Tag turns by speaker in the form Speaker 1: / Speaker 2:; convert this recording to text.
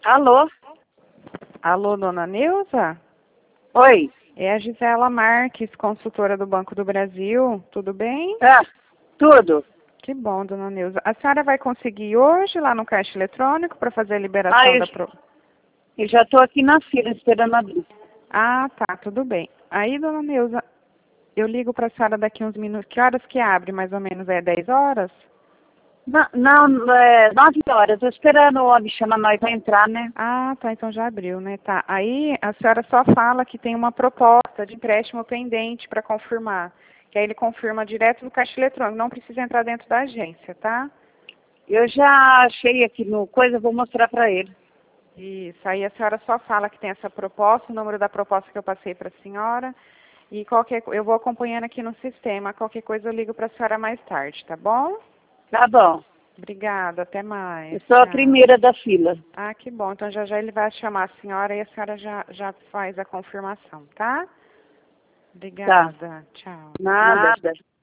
Speaker 1: Alô?
Speaker 2: Alô, dona Neuza?
Speaker 1: Oi.
Speaker 2: É a Gisela Marques, consultora do Banco do Brasil. Tudo bem?
Speaker 1: Tudo.
Speaker 2: Que bom, dona Neuza. A senhora vai conseguir hoje lá no caixa eletrônico para fazer a liberação
Speaker 1: eu,
Speaker 2: da...
Speaker 1: eu já estou aqui na fila esperando abrir.
Speaker 2: Ah, tá, tudo bem. Aí, dona Neuza, eu ligo para a senhora daqui uns minutos. Que horas que abre, mais ou menos? É 10 horas?
Speaker 1: Não, 9 horas. Estou esperando o homem chamar nós para entrar, né?
Speaker 2: Ah, tá, então já abriu, né? Tá. Aí a senhora só fala que tem uma proposta de empréstimo pendente para confirmar. Que aí ele confirma direto no caixa eletrônico, não precisa entrar dentro da agência, tá?
Speaker 1: Eu já achei aqui no coisa, vou mostrar para ele.
Speaker 2: Isso, aí a senhora só fala que tem essa proposta, o número da proposta que eu passei para a senhora. E eu vou acompanhando aqui no sistema. Qualquer coisa eu ligo para a senhora mais tarde, tá bom?
Speaker 1: Tá bom.
Speaker 2: Obrigada, até mais.
Speaker 1: Eu sou a
Speaker 2: Tchau.
Speaker 1: primeira da fila.
Speaker 2: Ah, que bom. Então já ele vai chamar a senhora e a senhora já faz a confirmação, tá?
Speaker 1: Tá.
Speaker 2: Obrigada. Tchau.
Speaker 1: Nada.